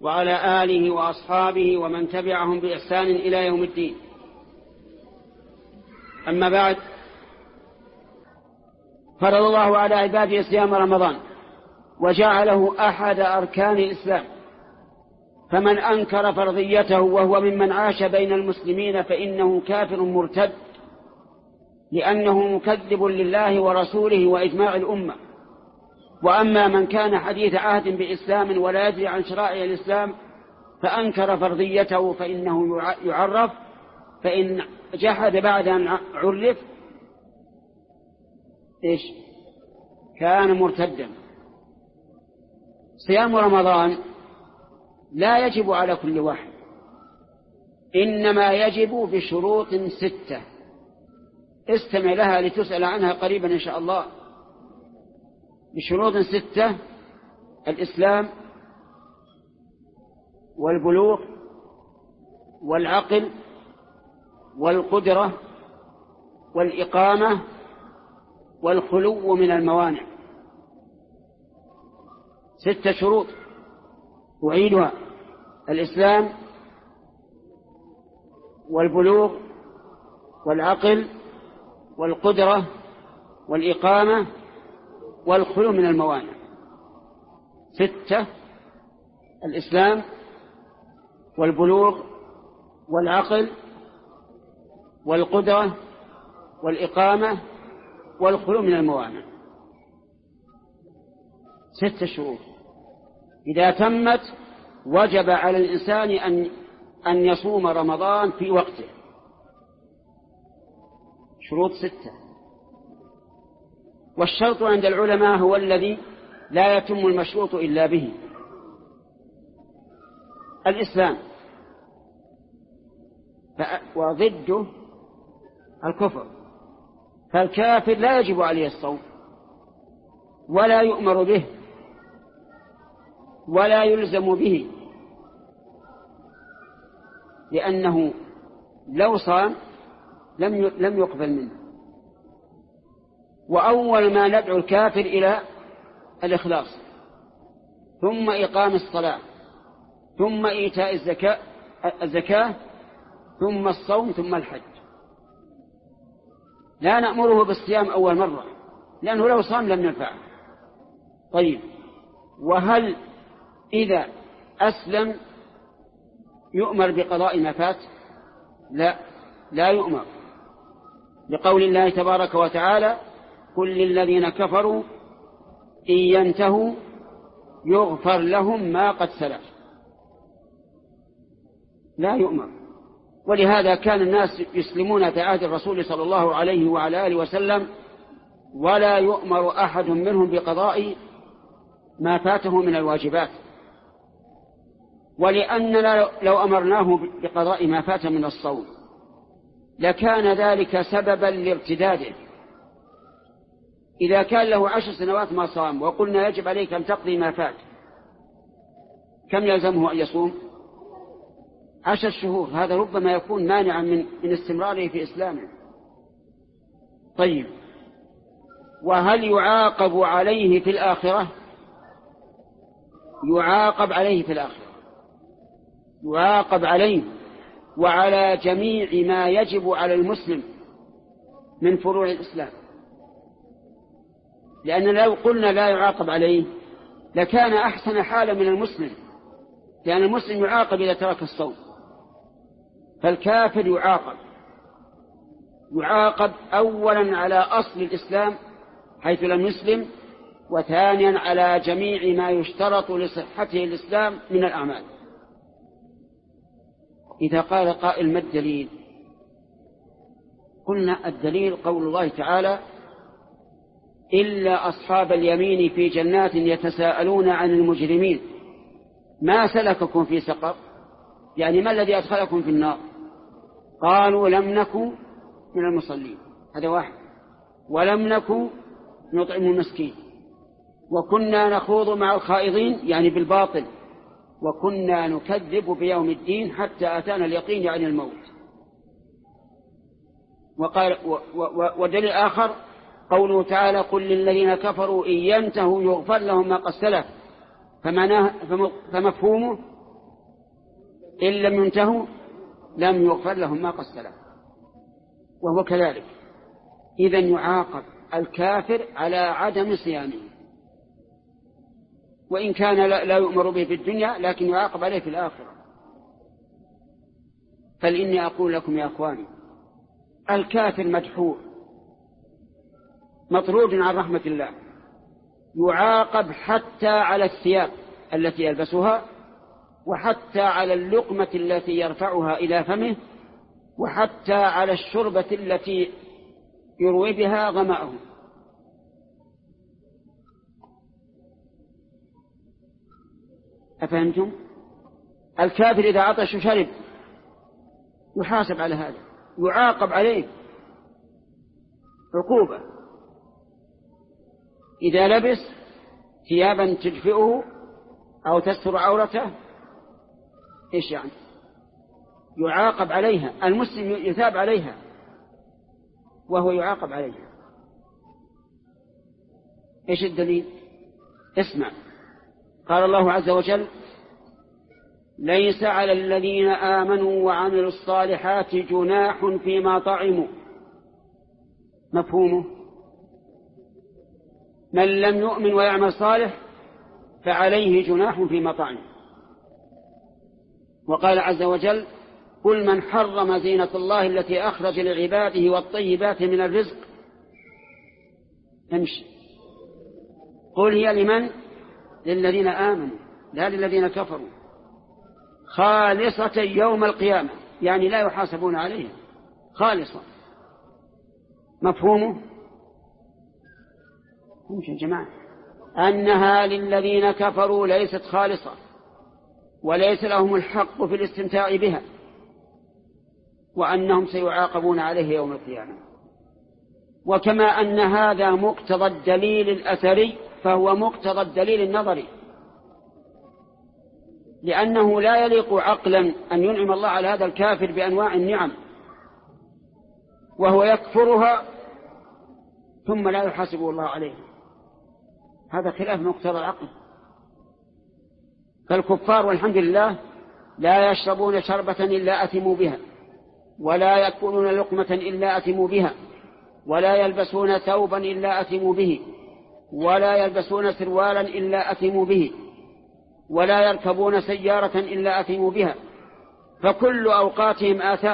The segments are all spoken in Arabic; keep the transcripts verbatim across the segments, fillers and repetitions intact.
وعلى آله وأصحابه ومن تبعهم بإحسان إلى يوم الدين. أما بعد، فرض الله على عباده صيام رمضان وجعله أحد أركان الإسلام، فمن أنكر فرضيته وهو ممن عاش بين المسلمين فإنه كافر مرتد، لأنه مكذب لله ورسوله وإجماع الأمة. وأما من كان حديث عهد بإسلام ولا يدري عن شرائع الإسلام فأنكر فرضيته فإنه يعرف، فإن جحد بعد أن عرف إيش؟ كان مرتدا. صيام رمضان لا يجب على كل واحد، إنما يجب بشروط ستة استمع لها لتسأل عنها قريبا إن شاء الله. بشروط ستة: الإسلام والبلوغ والعقل والقدرة والإقامة والخلو من الموانع. ستة شروط أعيدها: الإسلام والبلوغ والعقل والقدرة والإقامة والخلو من الموانع. ستة: الإسلام والبلوغ والعقل والقدرة والإقامة والخلو من الموانع. ست شروط إذا تمت وجب على الإنسان أن أن يصوم رمضان في وقته. شروط ستة. والشرط عند العلماء هو الذي لا يتم المشروط إلا به. الإسلام وضده الكفر، فالكافر لا يجب عليه الصوم ولا يؤمر به ولا يلزم به، لأنه لو صام لم لم يقبل منه. وأول ما ندعو الكافر إلى الإخلاص، ثم إقام الصلاة، ثم إيتاء الزكاة الزكاة ثم الصوم، ثم الحج. لا نأمره بالصيام أول مرة، لأنه لو صام لم ينفعه. طيب، وهل إذا أسلم يؤمر بقضاء ما فات؟ لا، لا يؤمر، لقول الله تبارك وتعالى: قل للذين كفروا إن ينتهوا يغفر لهم ما قد سلف. لا يؤمر. ولهذا كان الناس يسلمون في عهد الرسول صلى الله عليه وعلى آله وسلم ولا يؤمر أحد منهم بقضاء ما فاته من الواجبات، ولأننا لو أمرناه بقضاء ما فات من الصوم لكان ذلك سببا لارتداده. إذا كان له عشر سنوات ما صام وقلنا يجب عليك أن تقضي ما فات، كم يلزمه أن يصوم؟ عشر شهور. هذا ربما يكون مانعا من, من استمراره في إسلامه. طيب، وهل يعاقب عليه في الآخرة؟ يعاقب عليه في الآخرة، يعاقب عليه وعلى جميع ما يجب على المسلم من فروع الإسلام. لأن لو قلنا لا يعاقب عليه لكان أحسن حالا من المسلم، لأن المسلم يعاقب إذا ترك الصوم، فالكافر يعاقب يعاقب أولا على أصل الإسلام حيث لم يسلم، وثانيا على جميع ما يشترط لصحته الإسلام من الأعمال. إذا قال قائل: ما الدليل؟ قلنا الدليل قول الله تعالى: إلا أصحاب اليمين في جنات يتساءلون عن المجرمين ما سلككم في سقر؟ يعني ما الذي أدخلكم في النار؟ قالوا: لم نكن من المصلين، هذا واحد، ولم نكن نطعم المسكين، وكنا نخوض مع الخائضين يعني بالباطل، وكنا نكذب بيوم الدين حتى أتانا اليقين يعني الموت. وقال ودليل آخر قوله تعالى: قل للذين كفروا إن ينتهوا يغفر لهم ما قد سلف، فمفهومه إن لم ينتهوا لم يغفر لهم ما قد سلف، وهو كذلك. إذن يعاقب الكافر على عدم صيامه، وإن كان لا يؤمر به في الدنيا لكن يعاقب عليه في الآخرة. فلإني أقول لكم يا أخواني، الكافر مدحور مطرود عن رحمة الله، يعاقب حتى على الثياب التي يلبسها، وحتى على اللقمة التي يرفعها إلى فمه، وحتى على الشربة التي يروي بها ظمأه. أفهمتم؟ الكافر إذا عطش شرب يحاسب على هذا، يعاقب عليه عقوبة. إذا لبس ثيابا تدفئه أو تستر عورته إيش يعني؟ يعاقب عليها. المسلم يثاب عليها وهو يعاقب عليها. إيش الدليل؟ اسمع، قال الله عز وجل: ليس على الذين آمنوا وعملوا الصالحات جناح فيما طعموا. مفهومه؟ من لم يؤمن ويعمل صالح فعليه جناح فيما طعموا. وقال عز وجل: قل من حرم زينة الله التي أخرج لعباده والطيبات من الرزق. امشي. قل هي لمن؟ للذين آمنوا لا للذين كفروا، خالصة يوم القيامة، يعني لا يحاسبون عليها، خالصة. مفهومه؟ امشي يا جماعة. أنها للذين كفروا ليست خالصة، وليس لهم الحق في الاستمتاع بها، وأنهم سيعاقبون عليه يوم القيامة. وكما أن هذا مقتضى الدليل الأثري فهو مقتضى الدليل النظري، لأنه لا يليق عقلا أن ينعم الله على هذا الكافر بأنواع النعم وهو يكفرها ثم لا يحاسبه الله عليه. هذا خلاف مقتضى العقل. فالكفار والحمد لله لا يشربون شربة إلا أثموا بها، ولا يأكلون لقمة إلا أثموا بها، ولا يلبسون ثوبا إلا أثموا به، ولا يلبسون سروالا إلا أثموا به، ولا يركبون سيارة إلا أثموا بها، فكل أوقاتهم آثام،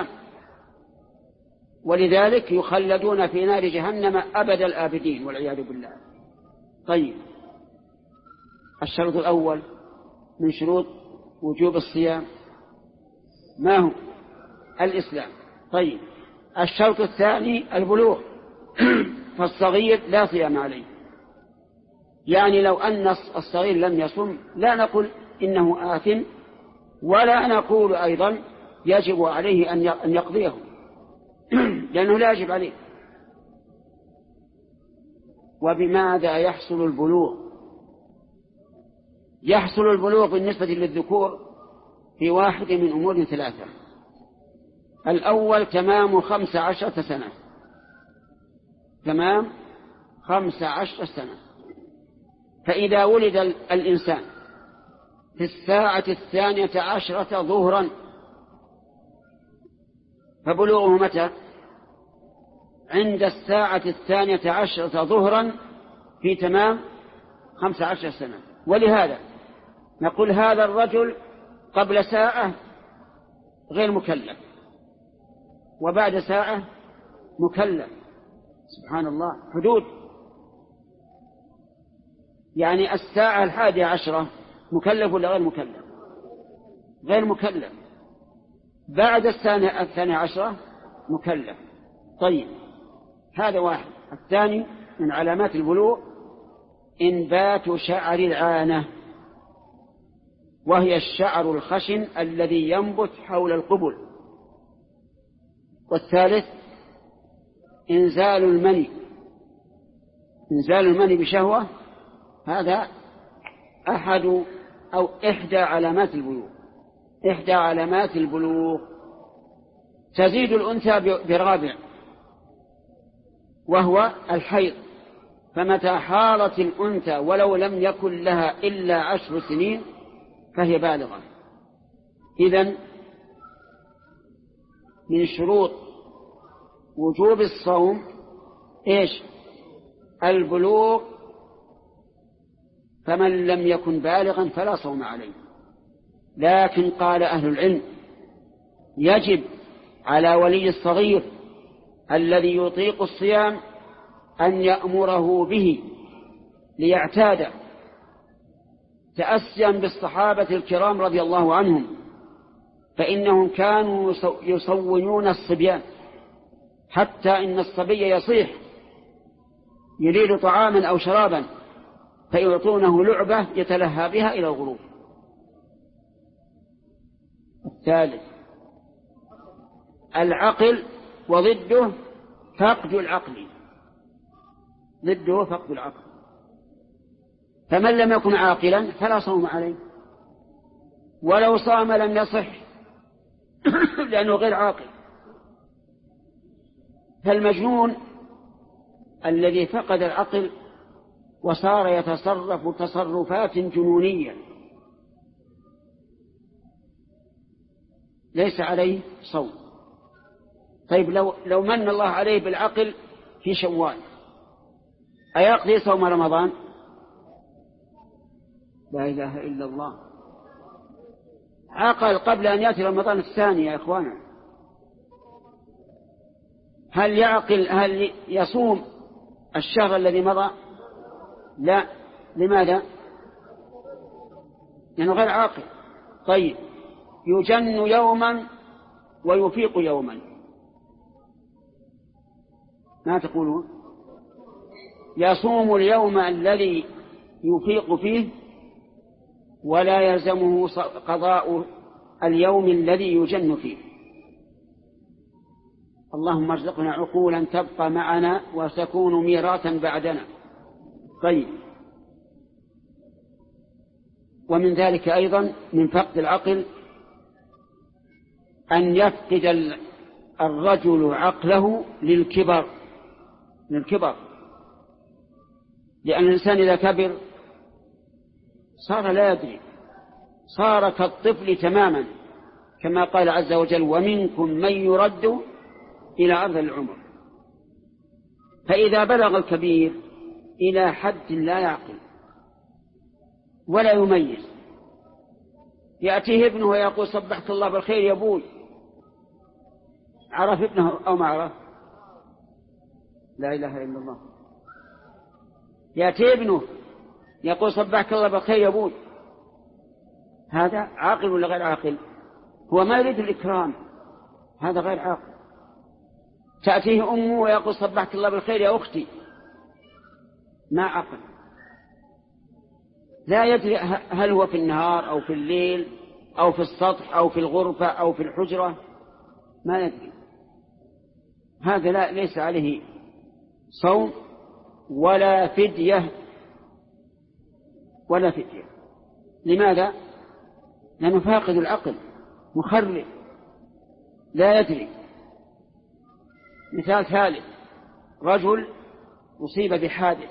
ولذلك يخلدون في نار جهنم أبد الآبدين والعياذ بالله. طيب، الشرط الأول من شروط وجوب الصيام ما هو؟ الإسلام. طيب، الشرط الثاني البلوغ، فالصغير لا صيام عليه. يعني لو أن الصغير لم يصم لا نقول إنه آثم، ولا نقول أيضا يجب عليه أن يقضيه، لأنه لا يجب عليه. وبماذا يحصل البلوغ؟ يحصل البلوغ بالنسبة للذكور في واحد من أمور ثلاثة. الأول تمام خمس عشرة سنة، تمام خمس عشرة سنة. فإذا ولد الإنسان في الساعة الثانية عشرة ظهرا فبلوغه متى؟ عند الساعة الثانية عشرة ظهرا في تمام خمس عشر سنة. ولهذا نقول هذا الرجل قبل ساعة غير مكلف، وبعد ساعة مكلف. سبحان الله، حدود. يعني الساعة الحادية عشرة مكلف ولا غير مكلف؟ غير مكلف. بعد الساعة الثانية عشرة مكلف. طيب، هذا واحد. الثاني من علامات البلوغ إنبات شعر العانة، وهي الشعر الخشن الذي ينبت حول القبل. والثالث إنزال المني، إنزال المني بشهوة، هذا أحد أو إحدى علامات البلوغ. إحدى علامات البلوغ. تزيد الأنثى برابع وهو الحيض، فمتى حاضت الأنثى ولو لم يكن لها إلا عشر سنين فهي بالغة. إذن من شروط وجوب الصوم إيش؟ البلوغ، فمن لم يكن بالغا فلا صوم عليه. لكن قال أهل العلم يجب على ولي الصغير الذي يطيق الصيام أن يأمره به ليعتاد، تأسيا بالصحابة الكرام رضي الله عنهم، فإنهم كانوا يصونون الصبيان حتى إن الصبي يصيح يريد طعاما أو شرابا فيعطونه لعبة يتلهى بها إلى الغروب. الثالث العقل، وضده فقد العقل، ضده فقد العقل. فمن لم يكن عاقلا فلا صوم عليه، ولو صام لم يصح لأنه غير عاقل. فالمجنون الذي فقد العقل وصار يتصرف تصرفات جنونية ليس عليه صوم. طيب لو, لو من الله عليه بالعقل في شوال أيقضي صوم رمضان؟ لا إله إلا الله. عقل قبل أن يأتي رمضان الثاني يا إخوانا. هل يعقل؟ هل يصوم الشهر الذي مضى؟ لا. لماذا؟ لأنه غير عاقل. طيب يجن يوما ويفيق يوما، ما تقولون؟ يصوم اليوم الذي يفيق فيه ولا يلزمه قضاء اليوم الذي يجن فيه. اللهم ارزقنا عقولا تبقى معنا وتكون ميراثا بعدنا. طيب ومن ذلك أيضا من فقد العقل أن يفقد الرجل عقله للكبر للكبر لأن الإنسان إذا كبر صار لا يدري، صار كالطفل تماما، كما قال عز وجل ومنكم من يرد إلى أرض العمر. فإذا بلغ الكبير إلى حد لا يعقل ولا يميز، يأتيه ابنه ويقول صبحت الله بالخير يا أبوي، عرف ابنه أو ما عرف؟ لا إله إلا الله. يأتي ابنه يقول صبحك الله بالخير يا أبوي، هذا عاقل ولا غير عاقل؟ هو ما يريد الإكرام، هذا غير عاقل. تأتيه أمه ويقول صبحك الله بالخير يا أختي، ما عقل، لا يدري هل هو في النهار أو في الليل أو في السطح أو في الغرفة أو في الحجرة، ما يدري. هذا لا ليس عليه صوم ولا فدية ولا فدية. لماذا؟ لأنه فاقد العقل مخرب لا يدري. مثال ثالث، رجل أصيب بحادث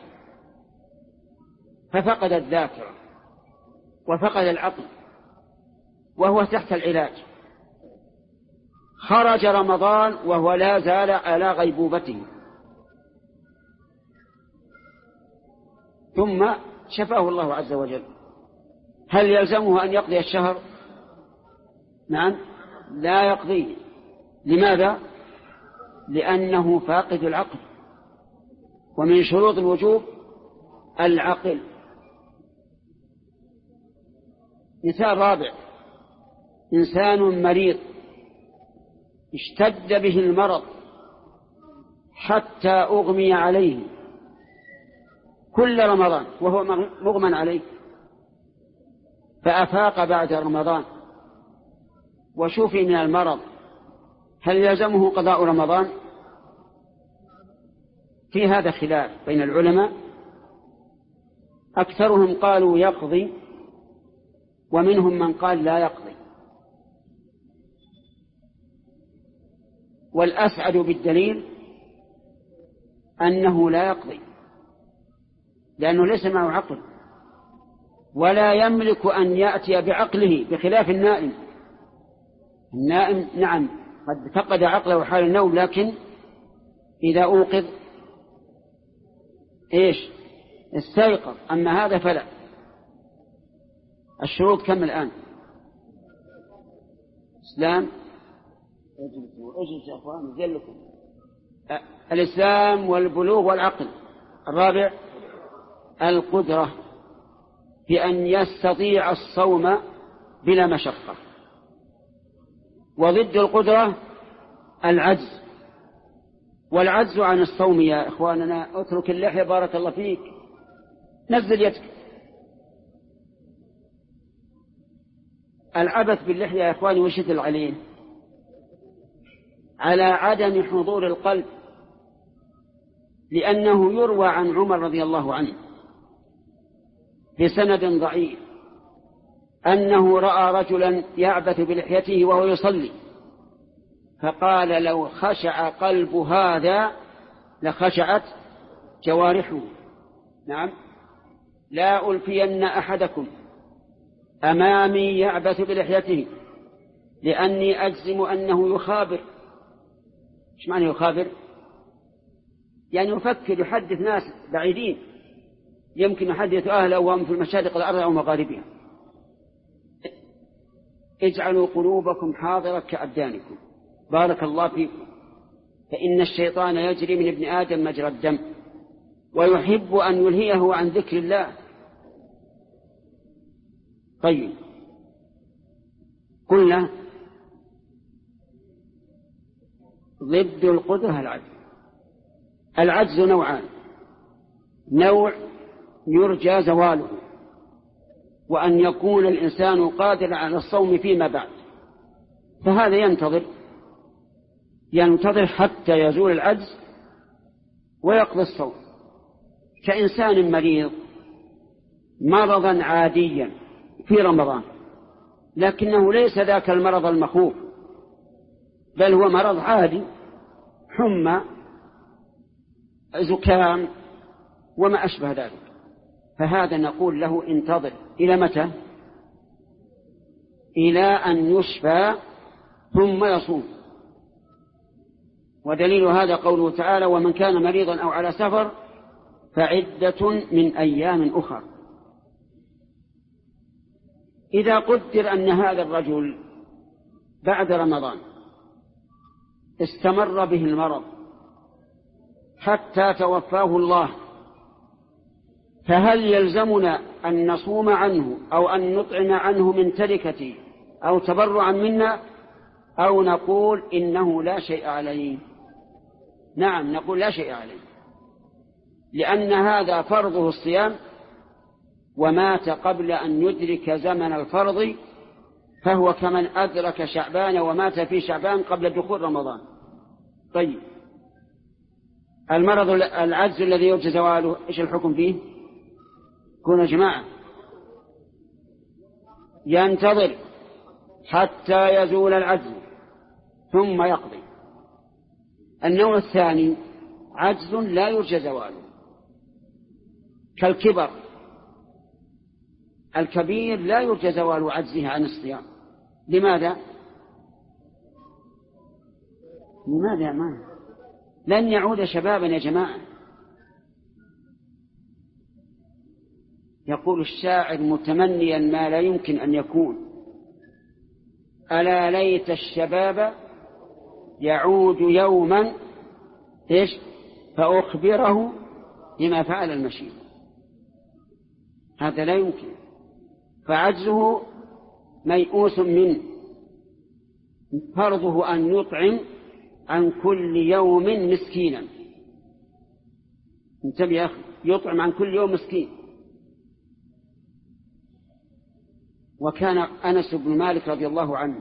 ففقد الذاكرة وفقد العقل وهو تحت العلاج، خرج رمضان وهو لا زال على غيبوبته، ثم شفاه الله عز وجل، هل يلزمه أن يقضي الشهر؟ نعم لا يقضيه. لماذا؟ لأنه فاقد العقل، ومن شروط الوجوب العقل. مثال رابع، إنسان مريض اشتد به المرض حتى أغمي عليه كل رمضان وهو مغمى عليه، فأفاق بعد رمضان وشفي من المرض، هل يلزمه قضاء رمضان؟ في هذا خلاف بين العلماء، أكثرهم قالوا يقضي ومنهم من قال لا يقضي. والأسعد بالدليل أنه لا يقضي، لأنه ليس معه عقل ولا يملك أن يأتي بعقله، بخلاف النائم. النائم نعم قد فقد عقله حال النوم، لكن إذا أوقظ إيش استيقظ. أما هذا فلا. الشروط كم الآن؟ إسلام يا أخوان نزلكم. الإسلام والبلوغ والعقل. الرابع القدرة بأن يستطيع الصوم بلا مشقة. وضد القدرة العجز، والعجز عن الصوم. يا إخواننا اترك اللحية بارك الله فيك، نزل يدك. العبث باللحية يا إخواني وش يدل عليه؟ على عدم حضور القلب، لأنه يروى عن عمر رضي الله عنه بسند ضعيف أنه رأى رجلا يعبث بلحيته وهو يصلي، فقال لو خشع قلب هذا لخشعت جوارحه. نعم، لا ألفين أحدكم أمامي يعبث بلحيته لأني أجزم أنه يخابر. إيش معنى يخابر؟ يعني يفكر، يحدث ناس بعيدين، يمكن يحدث أهله وهم في المشارق الأرض أو مغاربها. اجعلوا قلوبكم حاضرة كأبدانكم. بارك الله فيكم. فإن الشيطان يجري من ابن آدم مجرى الدم ويحب أن يلهيه عن ذكر الله. طيب، قلنا ضد القدرة العجز. العجز نوعان: نوع يرجى زواله، وأن يكون الإنسان قادرا على الصوم فيما بعد، فهذا ينتظر ينتظر حتى يزول العجز ويقضي الصوم. كإنسان مريض مرضا عاديا في رمضان، لكنه ليس ذاك المرض المخوف، بل هو مرض عادي، حمى، زكام وما أشبه ذلك، فهذا نقول له انتظر. إلى متى؟ إلى أن يشفى ثم يصوم. ودليل هذا قوله تعالى: ومن كان مريضا أو على سفر فعدة من أيام أخرى. إذا قدر أن هذا الرجل بعد رمضان استمر به المرض حتى توفاه الله، فهل يلزمنا أن نصوم عنه أو أن نطعم عنه من تركته أو تبرعا منا، أو نقول إنه لا شيء عليه؟ نعم، نقول لا شيء عليه، لأن هذا فرضه الصيام، ومات قبل أن يدرك زمن الفرض، فهو كمن أدرك شعبان ومات في شعبان قبل دخول رمضان. طيب، المرض العجز الذي يرجى زواله إيش الحكم فيه؟ كون يا جماعة ينتظر حتى يزول العجز ثم يقضي. النوع الثاني عجز لا يرجى زواله، كالكبر. الكبير لا يرجى زوال عجزه عن الصيام. لماذا؟ لماذا يا مان؟ لن يعود شبابا يا جماعة. يقول الشاعر متمنيا ما لا يمكن أن يكون: ألا ليت الشباب يعود يوما إيش فأخبره بما فعل المشيب. هذا لا يمكن، فعجزه ميؤوس منه. فرضه أن يطعم عن كل يوم مسكينا. انتبه يا أخي، يطعم عن كل يوم مسكين. وكان أنس بن مالك رضي الله عنه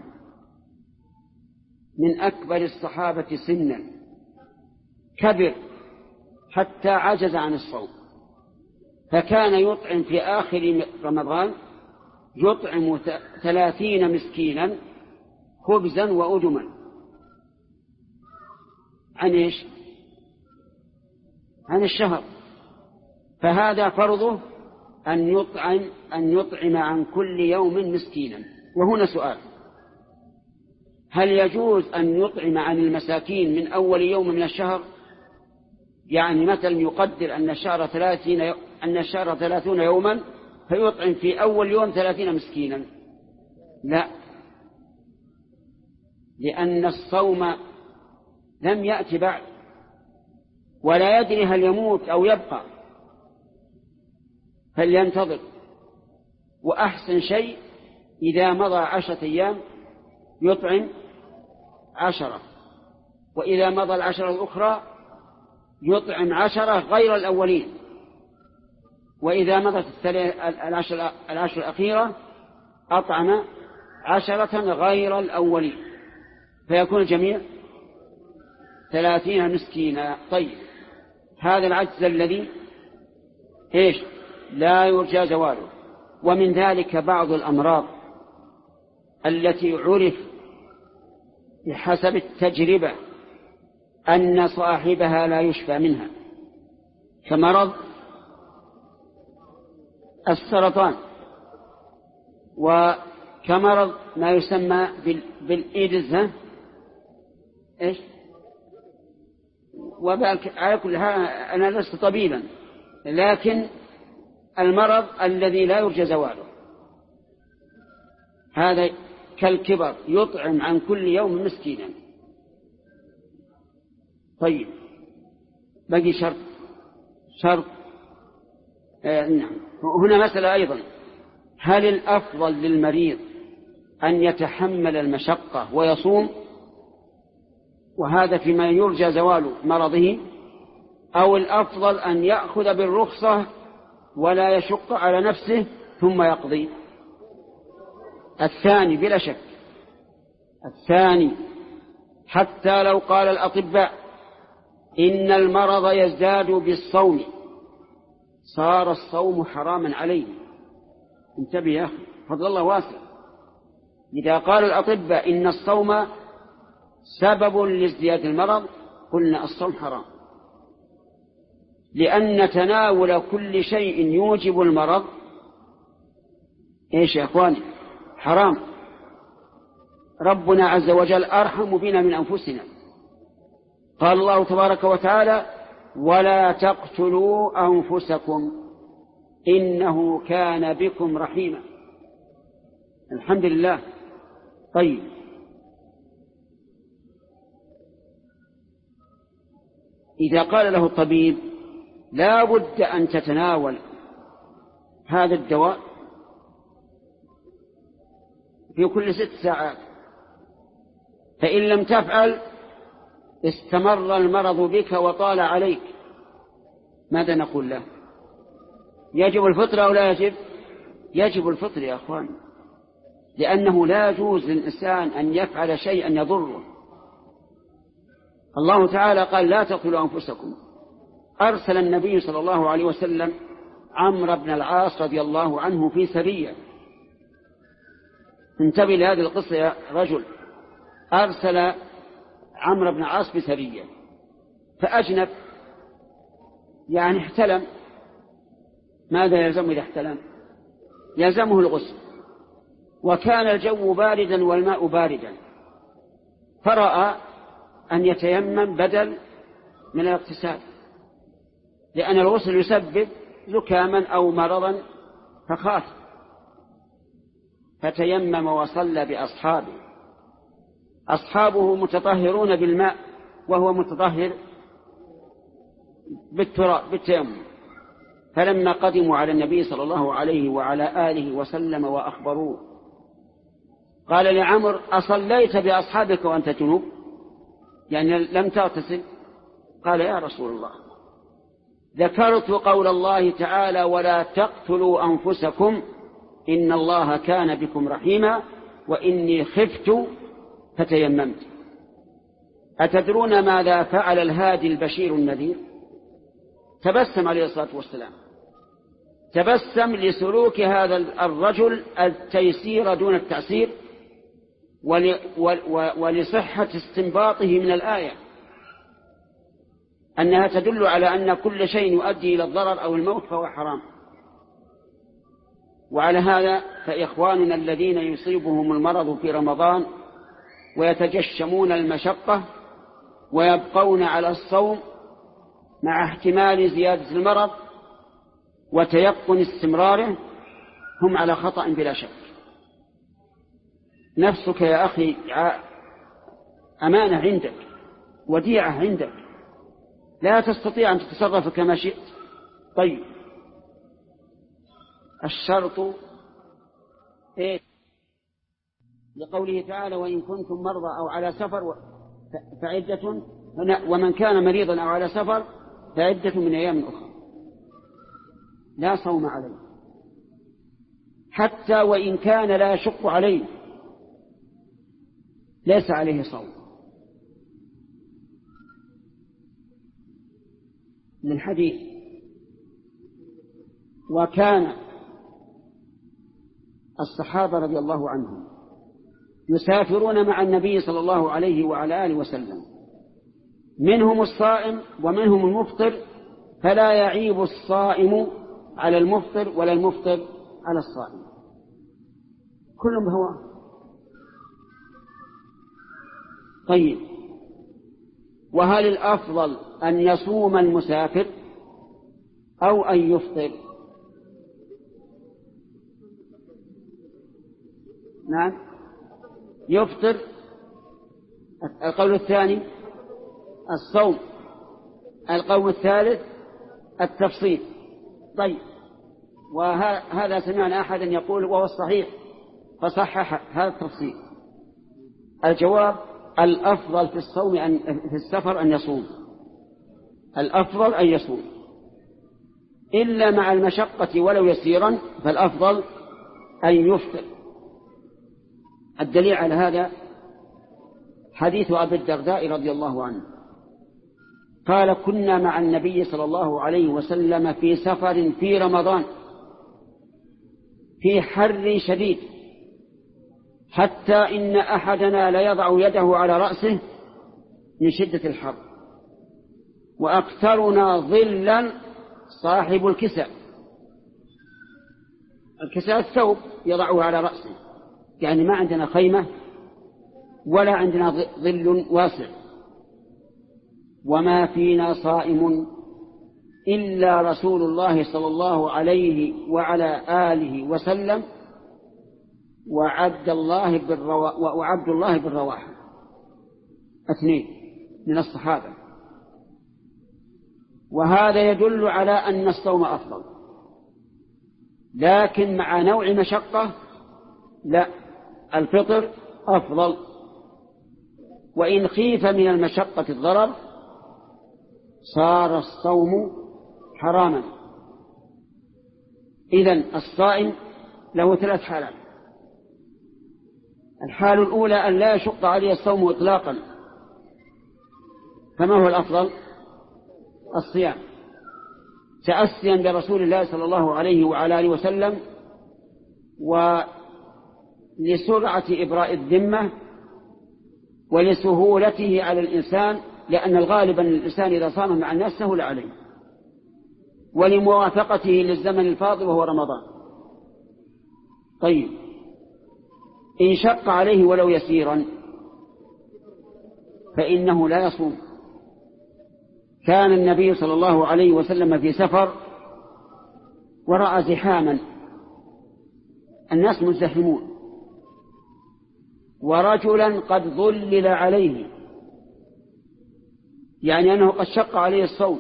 من أكبر الصحابة سنا، كبر حتى عجز عن الصوم، فكان يطعم في آخر رمضان يطعم ثلاثين مسكينا خبزا وأدما. عن إيش؟ عن الشهر. فهذا فرضه أن يطعم أن يطعم عن كل يوم مسكينا. وهنا سؤال: هل يجوز أن يطعم عن المساكين من أول يوم من الشهر؟ يعني مثلا يقدر أن الشهر ثلاثين أن الشهر ثلاثون يوما فيطعم في أول يوم ثلاثين مسكينا؟ لا، لأن الصوم لم يأتي بعد، ولا يدري هل يموت أو يبقى، فلينتظر. وأحسن شيء إذا مضى عشرة أيام يطعم عشرة، وإذا مضى العشرة الأخرى يطعم عشرة غير الأولين، وإذا مضت العشر, العشر الأخيرة أطعم عشرة غير الأولين، فيكون الجميع ثلاثين مسكينا. طيب، هذا العجز الذي إيش لا يرجى زواله. ومن ذلك بعض الأمراض التي عرف بحسب التجربة أن صاحبها لا يشفى منها، كمرض السرطان، وكمرض ما يسمى بالإيدز. إيش وبالك على كل حال أنا لست طبيبا، لكن المرض الذي لا يرجى زواله هذا كالكبر يطعم عن كل يوم مسكينا. طيب، بقي شرط شرط آه نعم هنا مسألة أيضا، هل الأفضل للمريض أن يتحمل المشقة ويصوم، وهذا فيما يرجى زوال مرضه، أو الأفضل أن يأخذ بالرخصة ولا يشق على نفسه ثم يقضي؟ الثاني بلا شك، الثاني. حتى لو قال الأطباء إن المرض يزداد بالصوم صار الصوم حراما عليه. انتبه يا أخي، فضل الله واسع. إذا قال الأطباء إن الصوم سبب لازدياد المرض قلنا الصوم حرام، لأن تناول كل شيء يوجب المرض إيش يا أخواني؟ حرام. ربنا عز وجل أرحم بنا من أنفسنا. قال الله تبارك وتعالى ولا تقتلوا أنفسكم إنه كان بكم رحيما. الحمد لله. طيب، إذا قال له الطبيب لا بد أن تتناول هذا الدواء في كل ست ساعات، فإن لم تفعل استمر المرض بك وطال عليك، ماذا نقول له؟ يجب الفطر أو لا يجب؟ يجب الفطر يا أخوان، لأنه لا يجوز للإنسان أن يفعل شيئا يضره. الله تعالى قال لا تقتلوا أنفسكم. أرسل النبي صلى الله عليه وسلم عمرو بن العاص رضي الله عنه في سرية. انتبه لهذه القصة يا رجل. أرسل عمرو بن العاص في سرية فأجنب، يعني احتلم. ماذا يلزم إذا احتلم؟ يلزمه الغسل، وكان الجو باردا والماء باردا، فرأى أن يتيمم بدل من الاغتسال، لأن الغسل يسبب زكاما أو مرضا فخاف، فتيمم وصلى بأصحابه. أصحابه متطهرون بالماء وهو متطهر بالتراب بالتيمم. فلما قدموا على النبي صلى الله عليه وعلى آله وسلم وأخبروه قال لعمر أصليت بأصحابك وأنت جنوب؟ يعني لم تغتسل؟ قال يا رسول الله ذكرت قول الله تعالى ولا تقتلوا أنفسكم إن الله كان بكم رحيما وإني خفت فتيممت. أتدرون ماذا فعل الهادي البشير النذير؟ تبسم عليه الصلاة والسلام، تبسم لسلوك هذا الرجل التيسير دون التعسير، ولصحة استنباطه من الآية أنها تدل على أن كل شيء يؤدي إلى الضرر أو الموت فهو حرام. وعلى هذا فإخواننا الذين يصيبهم المرض في رمضان ويتجشمون المشقة ويبقون على الصوم مع احتمال زيادة المرض وتيقن استمراره، هم على خطأ بلا شك. نفسك يا أخي أمانة عندك، وديعة عندك، لا تستطيع أن تتصرف كما شئت. طيب، الشرط إيه؟ لقوله تعالى: وإن كنتم مرضى أو على سفر فعدة، ومن كان مريضا أو على سفر فعدة من أيام أخرى. لا صوم عليه، حتى وإن كان لا يشق عليه ليس عليه صوم. من حديث: وكان الصحابة رضي الله عنهم يسافرون مع النبي صلى الله عليه وعلى آله وسلم، منهم الصائم ومنهم المفطر، فلا يعيب الصائم على المفطر ولا المفطر على الصائم، كلهم هو. طيب، وهل الأفضل أن يصوم المسافر أو أن يفطر؟ نعم، يفطر. القول الثاني الصوم. القول الثالث التفصيل. طيب، وهذا سمعنا أحدا يقول وهو الصحيح فصحح هذا التفصيل. الجواب: الأفضل في الصوم أن في السفر أن يصوم، الأفضل أن يصوم، إلا مع المشقة ولو يسيرا فالأفضل أن يفطر. الدليل على هذا حديث أبي الدرداء رضي الله عنه قال: كنا مع النبي صلى الله عليه وسلم في سفر في رمضان في حر شديد، حتى إن أحدنا ليضع يده على رأسه من شدة الحر، وأكثرنا ظلا صاحب الكساء. الكساء الثوب يضعه على رأسه، يعني ما عندنا خيمة ولا عندنا ظل واسع، وما فينا صائم إلا رسول الله صلى الله عليه وعلى آله وسلم وعبد الله بالروا... وعبد الله بالرواحة، اثنين من الصحابة. وهذا يدل على أن الصوم أفضل، لكن مع نوع مشقة لا، الفطر أفضل. وإن خيف من المشقة الضرر صار الصوم حراما. إذن الصائم له ثلاث حالات: الحال الأولى أن لا يشق عليه الصوم إطلاقا، فما هو الأفضل؟ الصيام، تأسيا برسول الله صلى الله عليه وعلى آله وسلم، ولسرعة إبراء الذمة، ولسهولته على الإنسان، لأن الغالب أن الإنسان إذا صام مع الناس سهل عليه، ولموافقته للزمن الفاضل وهو رمضان. طيب، إن شق عليه ولو يسيرا فإنه لا يصوم. كان النبي صلى الله عليه وسلم في سفر ورأى زحاما، الناس مزدحمون، ورجلا قد ظلل عليه، يعني أنه قد شق عليه الصوم،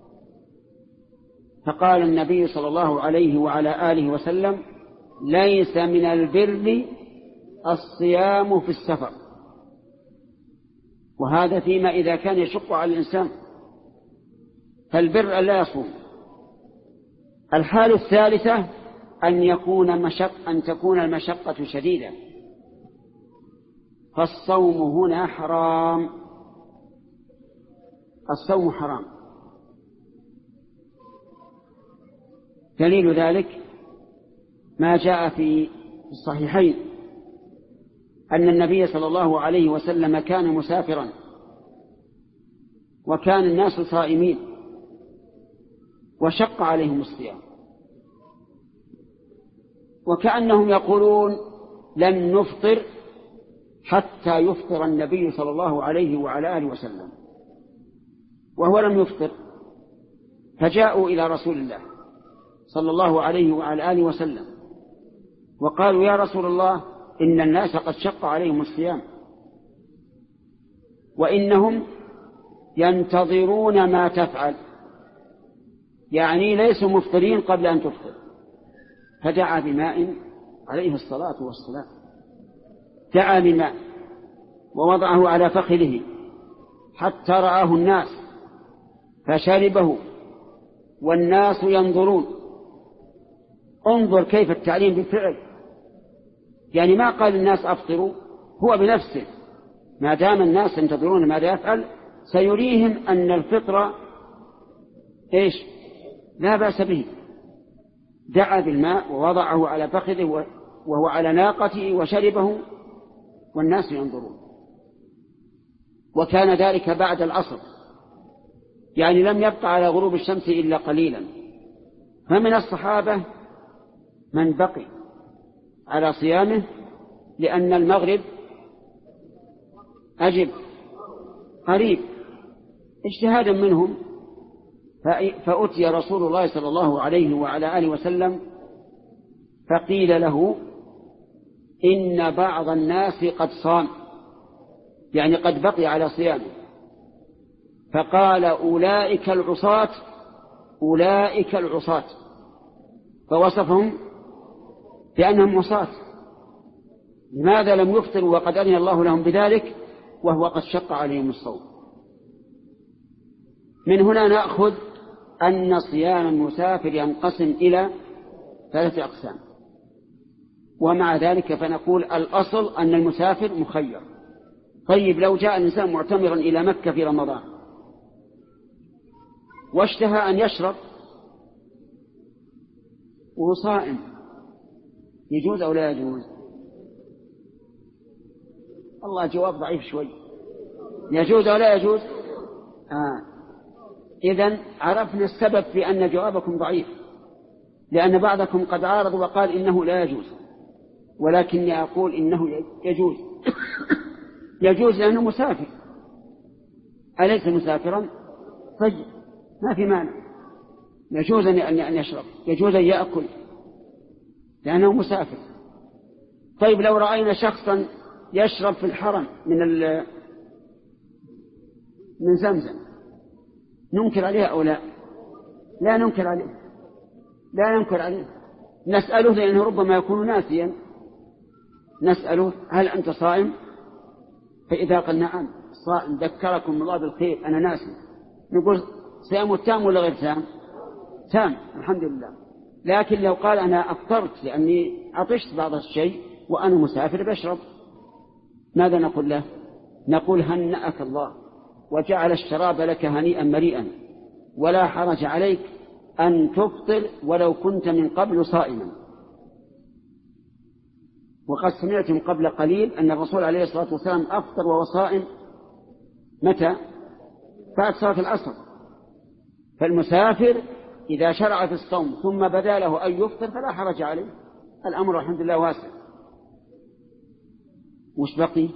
فقال النبي صلى الله عليه وعلى آله وسلم: ليس من البر الصيام في السفر. وهذا فيما إذا كان يشق على الإنسان، فالبر أن لا يصوم. الحالة الثالثة أن يكون مشق أن تكون المشقة شديدة، فالصوم هنا حرام، الصوم حرام. دليل ذلك ما جاء في الصحيحين أن النبي صلى الله عليه وسلم كان مسافرا، وكان الناس صائمين، وشق عليهم الصيام، وكأنهم يقولون: لن نفطر حتى يفطر النبي صلى الله عليه وعلى آله وسلم، وهو لم يفطر. فجاءوا إلى رسول الله صلى الله عليه وعلى آله وسلم وقالوا: يا رسول الله، إن الناس قد شق عليهم الصيام، وإنهم ينتظرون ما تفعل، يعني ليسوا مفطرين قبل أن تفطر. فدعا بماء عليه الصلاة والسلام، دعا بماء ووضعه على فخذه حتى رآه الناس فشربه والناس ينظرون. انظر كيف التعليم بالفعل، يعني ما قال الناس أفطروا، هو بنفسه ما دام الناس ينتظرون ماذا يفعل سيريهم أن الفطر إيش لا بأس به. دعا بالماء ووضعه على فخذه وهو على ناقته وشربه والناس ينظرون. وكان ذلك بعد العصر، يعني لم يبقى على غروب الشمس إلا قليلا. فمن الصحابة من بقي على صيامه لأن المغرب أجب قريب اجتهادا منهم. فأتي رسول الله صلى الله عليه وعلى آله وسلم فقيل له: إن بعض الناس قد صام، يعني قد بقي على صيامه. فقال: أولئك العصاة، أولئك العصاة، فوصفهم بأنهم عصاة. لماذا لم يفطروا وقد أذن الله لهم بذلك وهو قد شق عليهم الصوم؟ من هنا نأخذ أن صيام المسافر ينقسم إلى ثلاثة أقسام، ومع ذلك فنقول الأصل أن المسافر مخير. طيب لو جاء الإنسان معتمرا إلى مكة في رمضان واشتهى أن يشرب وهو صائم، يجوز أو لا يجوز؟ الله جواب ضعيف شوي. يجوز أو لا يجوز؟ آه. إذن عرفنا السبب في أن جوابكم ضعيف، لأن بعضكم قد عارض وقال إنه لا يجوز، ولكني أقول إنه يجوز. يجوز لأنه مسافر، أليس مسافرا؟ طيب ما في مانع، يجوز أن يشرب، يجوز أن يأكل لأنه مسافر. طيب لو رأينا شخصا يشرب في الحرم من من زمزم ننكر عليه أو لا؟ لا ننكر عليه، لا ننكر عليه، نسأله لأنه ربما يكون ناسيا، نسأله: هل أنت صائم؟ فإذا قال نعم صائم ذكركم الله بالخير أنا ناسي، نقول: صيامه تام ولا غير تام؟ تام الحمد لله. لكن لو قال: أنا أفطرت لأني عطشت بعض الشيء وأنا مسافر بشرب، ماذا نقول له؟ نقول: هنأك الله وجعل الشراب لك هنيئا مريئا، ولا حرج عليك أن تفطر ولو كنت من قبل صائما. وقد سمعتم قبل قليل أن الرسول عليه الصلاة والسلام أفطر وهو صائم متى؟ بعد صلاة العصر. فالمسافر إذا شرع في الصوم ثم بدا له أن يفطر فلا حرج عليه، الأمر الحمد لله واسع. وش بقي؟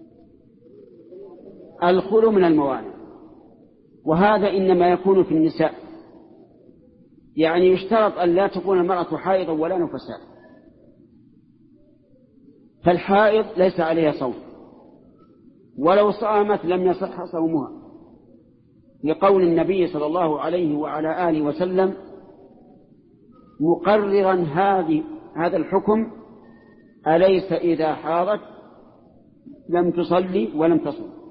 الخلو من الموانع، وهذا إنما يكون في النساء، يعني يشترط أن لا تكون المرأة حائضا ولا نفساء. فالحائض ليس عليها صوم، ولو صامت لم يصح صومها، لقول النبي صلى الله عليه وعلى آله وسلم مقررا هذه هذا الحكم: أليس إذا حاضت لم تصلي ولم تصم؟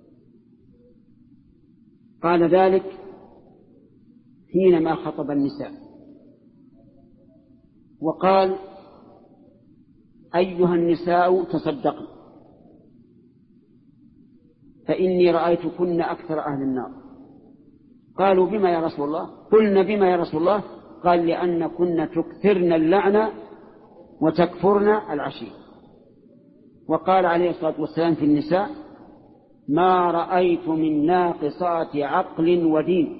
قال ذلك حينما خطب النساء، وقال: أيها النساء تصدقن فإني رأيتكن أكثر أهل النار. قالوا: بما يا رسول الله؟ قلنا: بما يا رسول الله؟ قال: لأنكن تكثرن اللعنة وتكفرن العشير. وقال عليه الصلاة والسلام في النساء: ما رأيت من ناقصات عقل ودين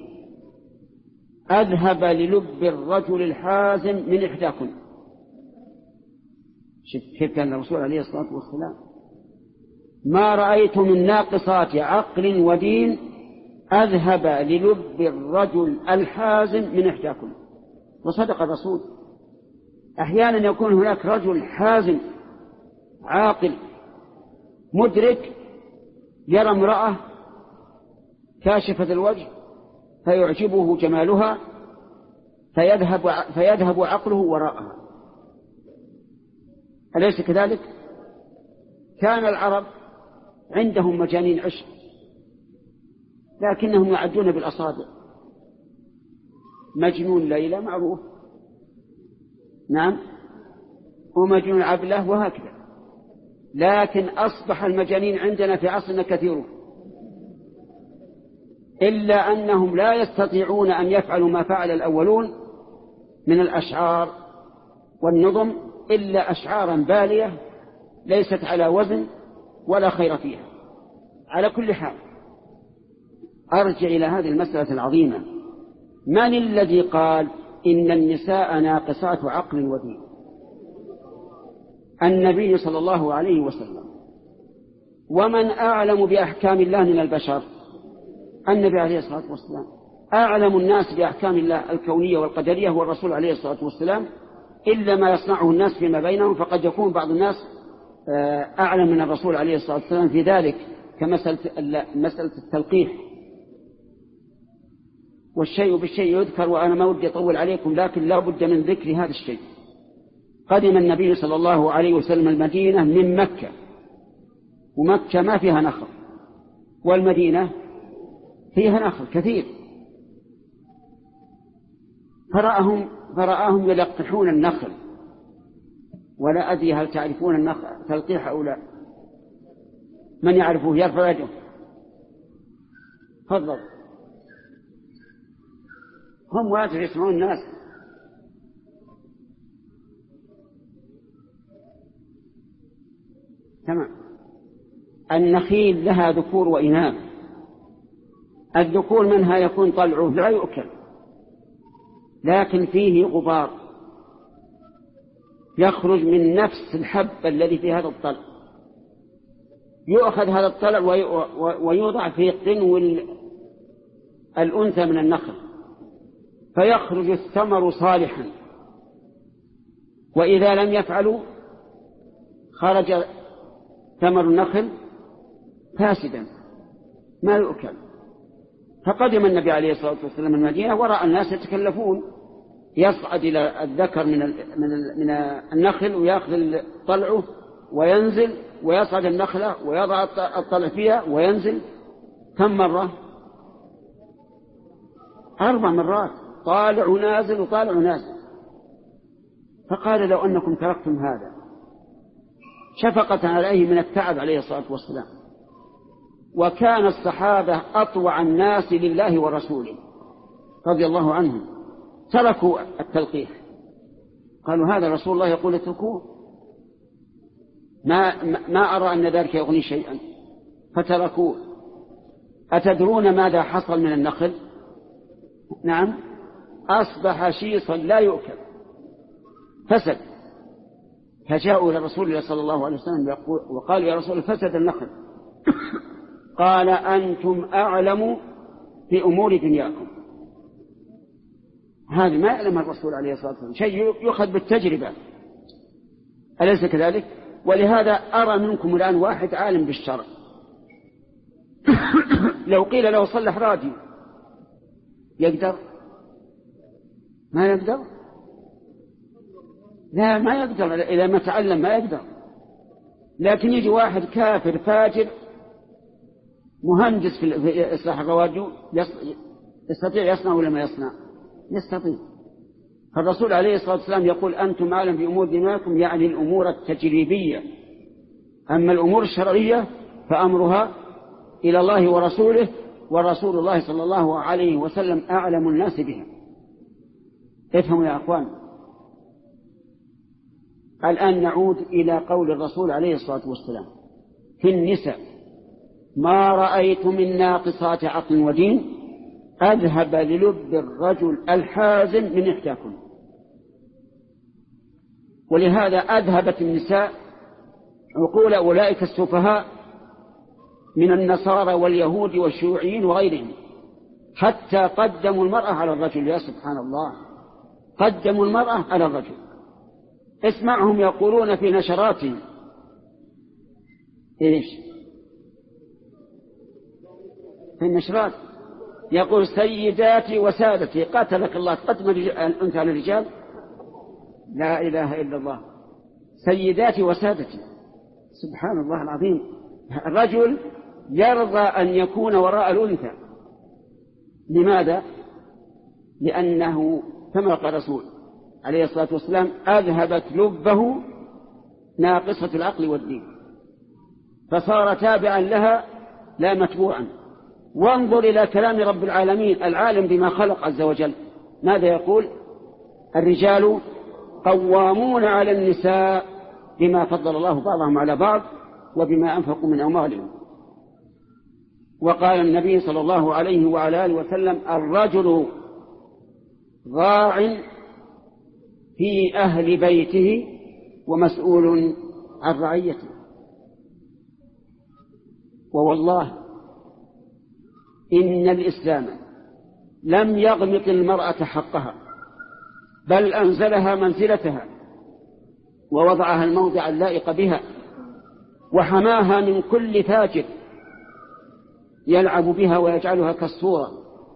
أذهب للب الرجل الحازم من إحداكن. شوف كان الرسول عليه الصلاة والسلام ما رأيت من ناقصات عقل ودين أذهب للب الرجل الحازم من إحداكم. وصدق الرسول، أحيانا يكون هناك رجل حازم عاقل مدرك يرى امرأة كاشفة الوجه فيعجبه جمالها فيذهب, فيذهب عقله وراءها. أليس كذلك؟ كان العرب عندهم مجانين عشق لكنهم يعدون بالأصابع. مجنون ليلى معروف، نعم، ومجنون عبلة وهكذا. لكن أصبح المجانين عندنا في عصرنا كثيرون، إلا أنهم لا يستطيعون أن يفعلوا ما فعل الأولون من الأشعار والنظم إلا أشعارا بالية ليست على وزن ولا خير فيها. على كل حال أرجع إلى هذه المسألة العظيمة. من الذي قال إن النساء ناقصات عقل ودين؟ النبي صلى الله عليه وسلم. ومن أعلم بأحكام الله من البشر؟ النبي عليه الصلاة والسلام. أعلم الناس بأحكام الله الكونية والقدرية هو الرسول عليه الصلاة والسلام، إلا ما يصنعه الناس فيما بينهم، فقد يكون بعض الناس أعلم من الرسول عليه الصلاة والسلام في ذلك، كمسألة التلقيح. والشيء بالشيء يذكر، وأنا ما ودي أطول عليكم، لكن لا بد من ذكر هذا الشيء. قدم النبي صلى الله عليه وسلم المدينة من مكة، ومكة ما فيها نخل، والمدينة فيها نخل كثير. فرأهم, فرأهم يلقحون النخل، ولا أدري هل تعرفون النخل تلقيح أو لا؟ من يعرفه يرفع يده. تفضل. هم واجب يسمعون الناس. تمام. النخيل لها ذكور وإناث. الذكور منها يكون طلعه لا يؤكل، لكن فيه غبار يخرج من نفس الحب الذي في هذا الطلع، يؤخذ هذا الطلع ويوضع في قنو الأنثى من النخل فيخرج الثمر صالحا. وإذا لم يفعلوا خرج ثمر النخل فاسدا ما يؤكل. فقدم النبي عليه الصلاة والسلام المدينة ورأى الناس يتكلفون، يصعد إلى الذكر من من النخل ويأخذ طلعه وينزل، ويصعد النخلة ويضع الطلع فيها وينزل. كم مرة؟ أربع مرات، طالع ونازل وطالع ونازل. فقال لو أنكم تركتم هذا شفقة عليه من التعب عليه الصلاة والسلام. وكان الصحابة أطوع الناس لله ورسوله رضي الله عنهم، تركوا التلقيح، قالوا هذا رسول الله يقول اتركوه، ما, ما أرى أن ذلك يغني شيئا، فتركوه. أتدرون ماذا حصل من النخل؟ نعم، أصبح شيصا لا يؤكل، فسد. فجاءوا إلى رسول الله صلى الله عليه وسلم وقالوا يا رسول فسد النخل. قال أنتم أعلم في أمور دنياكم. هذا ما يعلم الرسول عليه الصلاة والسلام، شيء يؤخذ بالتجربة، أليس كذلك؟ ولهذا أرى منكم الآن واحد عالم بالشرع لو قيل له صلح راديو يقدر؟ ما يقدر؟ لا ما يقدر، إذا ما تعلم ما يقدر. لكن يجي واحد كافر فاجر مهندس في إصلاح الرواديو يستطيع يصنع ولا ما يصنع؟ يستطيع. فالرسول عليه الصلاة والسلام يقول أنتم أعلم بأمور دينكم، يعني الأمور التجريبية. أما الأمور الشرعية فأمرها إلى الله ورسوله، ورسول الله صلى الله عليه وسلم أعلم الناس بها. افهموا يا أخوان. الآن نعود إلى قول الرسول عليه الصلاة والسلام في النساء: ما رأيت من ناقصات عقل ودين أذهب للب الرجل الحازم من إحداكم. ولهذا أذهبت النساء عقول أولئك السفهاء من النصارى واليهود والشيوعيين وغيرهم، حتى قدموا المرأة على الرجل. يا سبحان الله، قدموا المرأة على الرجل. اسمعهم يقولون في نشراتهم إيش؟ في النشرات يقول سيداتي وسادتي قاتلك الله، تقدم الأنثى على الرجال. لا إله إلا الله، سيداتي وسادتي، سبحان الله العظيم. الرجل يرضى أن يكون وراء الأنثى. لماذا؟ لأنه كما قال الرسول عليه الصلاة والسلام أذهبت لبه ناقصة العقل والدين، فصار تابعا لها لا متبوعا. وانظر إلى كلام رب العالمين العالم بما خلق عز وجل، ماذا يقول؟ الرجال قوامون على النساء بما فضل الله بعضهم على بعض وبما أنفقوا من أموالهم. وقال النبي صلى الله عليه وعلى آله وسلم الرجل راع في أهل بيته ومسؤول عن رعيته. ووالله إن الإسلام لم يغمط المرأة حقها، بل أنزلها منزلتها ووضعها الموضع اللائق بها، وحماها من كل فاجر يلعب بها ويجعلها كالصورة.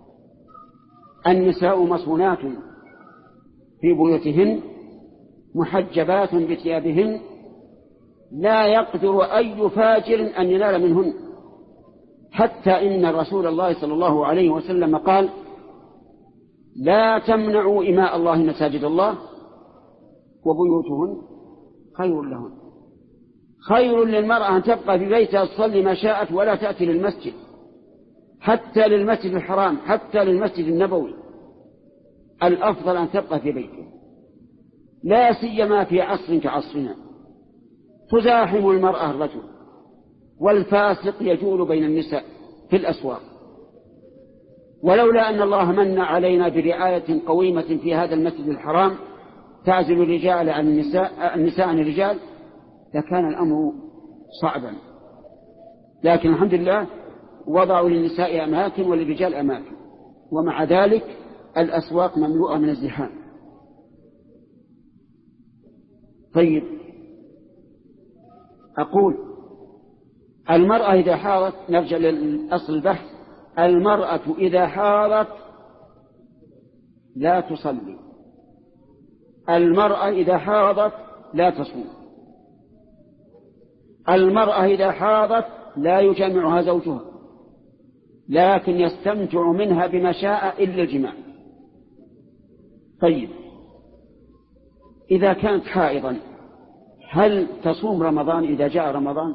النساء مصونات في بيوتهن محجبات بثيابهن، لا يقدر أي فاجر أن ينال منهن. حتى إن رسول الله صلى الله عليه وسلم قال لا تمنعوا إماء الله مساجد الله وبيوتهن خير لهن. خير للمرأة أن تبقى في بيتها تصلي ما شاءت ولا تأتي للمسجد، حتى للمسجد الحرام، حتى للمسجد النبوي. الأفضل أن تبقى في بيتها، لا سيما في عصر كعصرنا تزاحم المرأة الرجل، والفاسق يجول بين النساء في الأسواق. ولولا أن الله من علينا برعاية قويمة في هذا المسجد الحرام تعزل الرجال عن النساء النساء عن الرجال لكان الأمر صعبا. لكن الحمد لله وضعوا للنساء أماكن وللرجال أماكن، ومع ذلك الأسواق مملوءة من الزحام. طيب، أقول المرأة إذا حاضت، نرجع للأصل البحث، المرأة إذا حاضت لا تصلي، المرأة إذا حاضت لا تصوم، المرأة إذا حاضت لا يجامعها زوجها، لكن يستمتع منها بما شاء إلا الجماع. طيب، إذا كانت حائضا هل تصوم رمضان إذا جاء رمضان؟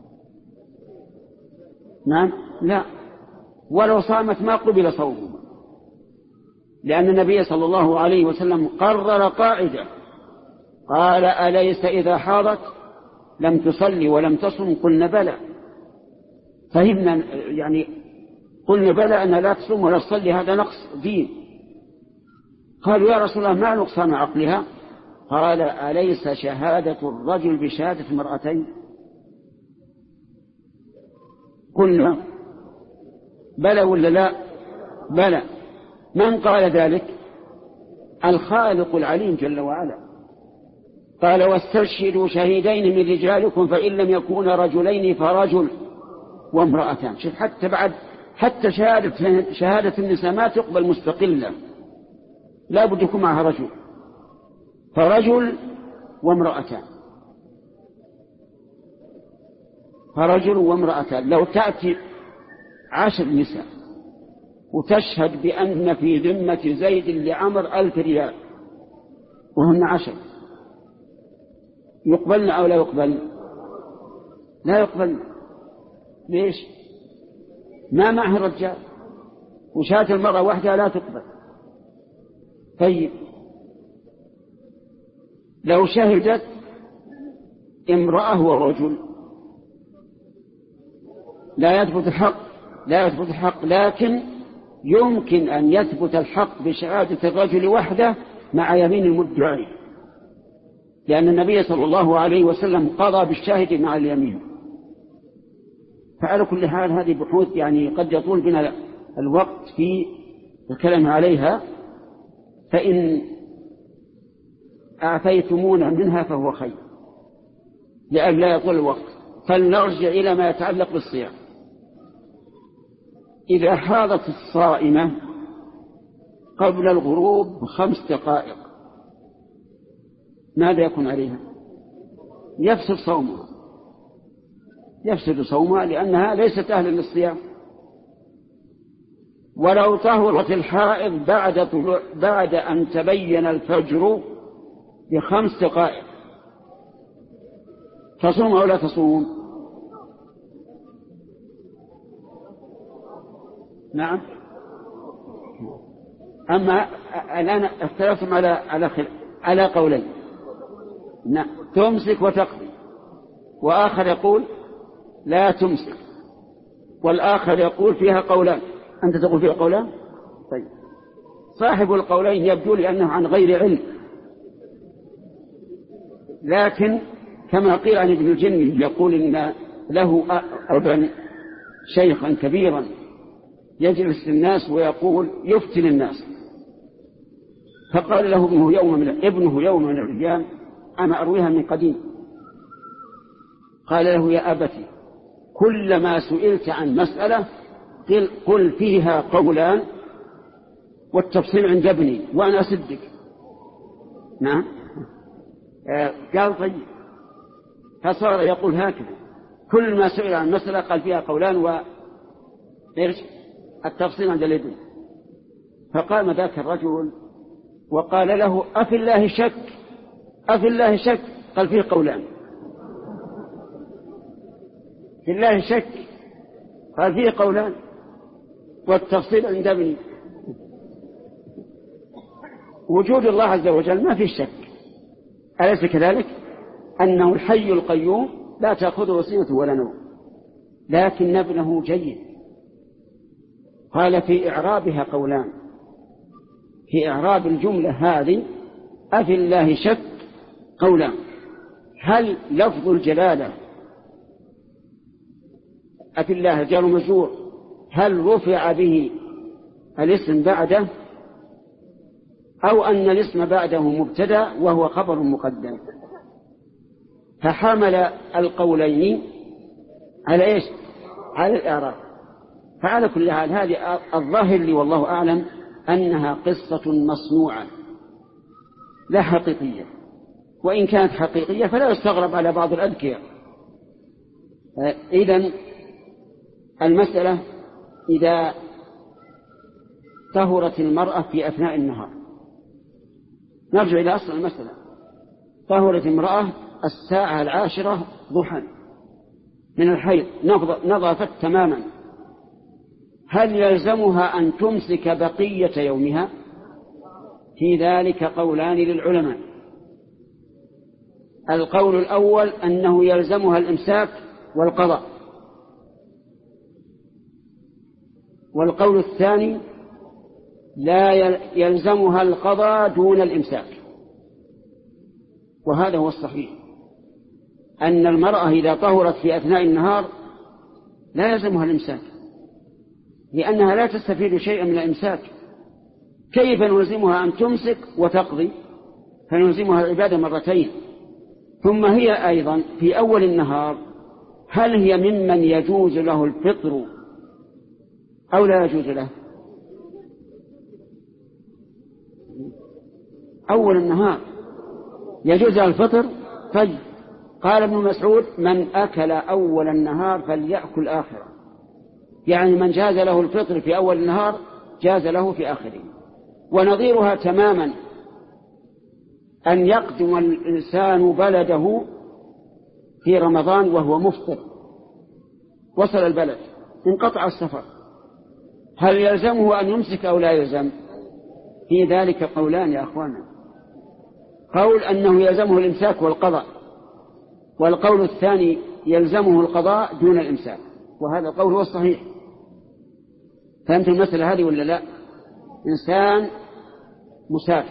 نعم، لا، ولو صامت ما قبل صومها، لأن النبي صلى الله عليه وسلم قرر قاعدة قال أليس إذا حاضت لم تصلي ولم تصم؟ قلنا بلى. فهمنا يعني قلنا بلى أن لا تصوم ولا تصلي هذا نقص دين. قالوا يا رسول الله ما نقصان عقلها؟ قال أليس شهادة الرجل بشهادة المرأتين؟ قلنا بلى ولا لا؟ بلى. من قال ذلك؟ الخالق العليم جل وعلا. قال واستشهدوا شهيدين من رجالكم فإن لم يكونا رجلين فرجل وامرأتان. شوف، حتى بعد حتى شهادة, شهادة النساء ما تقبل مستقلة، لا بد يكون معها رجل، فرجل وامرأتان، فرجل وامرأتان. لو تأتي عشر نساء وتشهد بأن في ذمة زيد لعمر ألف ريال وهن عشر، يقبلن أو لا يقبلن؟ لا يقبلن. ليش؟ ما معه الرجال، وشهادة المرأة وحدها لا تقبل. طيب، لو شهدت امرأة ورجل لا يثبت الحق، لا يثبت الحق، لكن يمكن أن يثبت الحق بشهادة الرجل وحده مع يمين المدعي، لأن النبي صلى الله عليه وسلم قضى بالشاهد مع اليمين. فعلى كل حال هذه بحوث يعني قد يطول بنا الوقت في الكلام عليها، فإن أعفيتمونا منها فهو خير لأن لا يطول الوقت. فلنرجع إلى ما يتعلق بالصيام. إذا حاضت الصائمة قبل الغروب بخمس دقائق ماذا يكون عليها؟ يفسد صومها، يفسد صومها لأنها ليست أهلا للصيام. ولو طهرت الحائض بعد, بعد أن تبين الفجر بخمس دقائق تصوم أو لا تصوم؟ نعم. أما الآن اختلفتم على على على قولين. نعم تمسك وتقضي، وآخر يقول لا تمسك، والآخر يقول فيها قولان. أنت تقول فيها قولان؟ طيب صاحب القولين يبدو لأنه عن غير علم، لكن كما قيل عن ابن الجني يقول إن له أبا شيخا كبيرا يجلس للناس ويقول يفتن الناس، فقال له ابنه يوم من ابنه يوم من الأيام أنا أرويها من قديم، قال له يا أبتي كلما سئلت عن مسألة قل, قل فيها قولان والتفصيل عند ابني وأنا أصدق. نعم آه قال طيب، فصار يقول هكذا كل ما سئل عن مسألة قال فيها قولان وإيش التفصيل عند الابن. فقام ذاك الرجل وقال له أفي الله شك أفي الله شك قال فيه قولان، في الله شك قال فيه قولان والتفصيل عند ابني. وجود الله عز وجل ما فيه شك، أليس كذلك؟ أنه الحي القيوم لا تأخذه سنة ولا نوم، لكن ابنه جيد. قال في إعرابها قولان، في إعراب الجملة هذه أفي الله شك قولان. هل لفظ الجلالة أفي الله جار مجرور هل رفع به الاسم بعده أو أن الاسم بعده مبتدأ وهو خبر مقدم؟ فحمل القولين على إيش؟ على الإعراب. فعلى كل حال هذه الظاهر لي والله أعلم أنها قصة مصنوعة لا حقيقية، وإن كانت حقيقية فلا يستغرب على بعض الأذكياء. إذن المسألة إذا طهرت المرأة في أثناء النهار، نرجع إلى أصل المسألة. طهرت المرأة الساعة العاشرة ضحى من الحيض، نظفت تماما، هل يلزمها أن تمسك بقية يومها؟ في ذلك قولان للعلماء. القول الأول أنه يلزمها الإمساك والقضاء، والقول الثاني لا يلزمها القضاء دون الإمساك. وهذا هو الصحيح، أن المرأة إذا طهرت في أثناء النهار لا يلزمها الإمساك، لأنها لا تستفيد شيئا من الإمساك. كيف نلزمها أن تمسك وتقضي؟ فنلزمها العبادة مرتين. ثم هي أيضا في أول النهار هل هي ممن يجوز له الفطر أو لا يجوز له؟ أول النهار يجوز له الفطر. طيب قال ابن مسعود من أكل أول النهار فليأكل آخره، يعني من جاز له الفطر في أول النهار جاز له في آخره. ونظيرها تماما أن يقدم الإنسان بلده في رمضان وهو مفطر، وصل البلد انقطع السفر، هل يلزمه أن يمسك أو لا يلزم؟ في ذلك قولان يا أخوانا، قول أنه يلزمه الإمساك والقضاء، والقول الثاني يلزمه القضاء دون الإمساك، وهذا القول هو الصحيح. فهمت المسألة هذه ولا لا؟ إنسان مسافر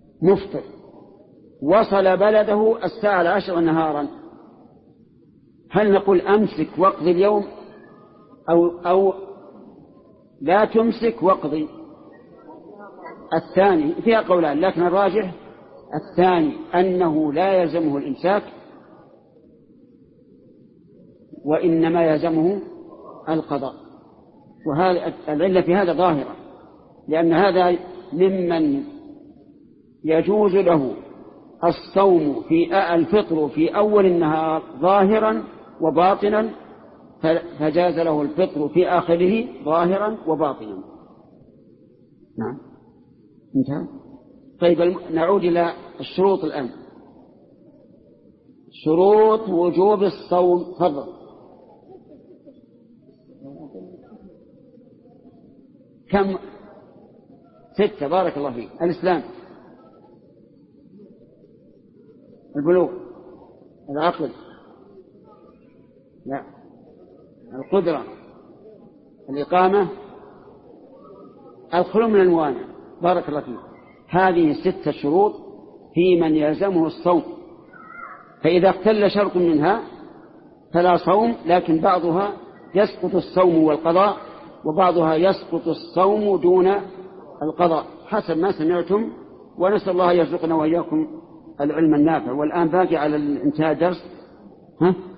مفطر وصل بلده الساعة العاشرة نهارا، هل نقول أمسك واقضي اليوم أو, أو لا تمسك واقضي؟ الثاني فيها قولان، لكن الراجح الثاني أنه لا يلزمه الإمساك وإنما يلزمه القضاء. وهذا العلة في هذا ظاهرة، لأن هذا ممن يجوز له الصوم في الفطر في أول النهار ظاهرا وباطنا، فجاز له الفطر في آخره ظاهرا وباطنا. نعم انتهى. طيب نعود إلى الشروط الآن. شروط وجوب الصوم، تفضل. كم؟ ستة، بارك الله فيك. الإسلام، البلوغ، العقل، لا، القدرة، الإقامة، الخلو من الموانع، بارك الله فيك. هذه ستة شروط في من يلزمه الصوم، فإذا اختل شرط منها فلا صوم، لكن بعضها يسقط الصوم والقضاء، وبعضها يسقط الصوم دون القضاء، حسب ما سمعتم. ونسأل الله يرزقنا وإياكم العلم النافع. والآن باقي على انتهاء الدرس ها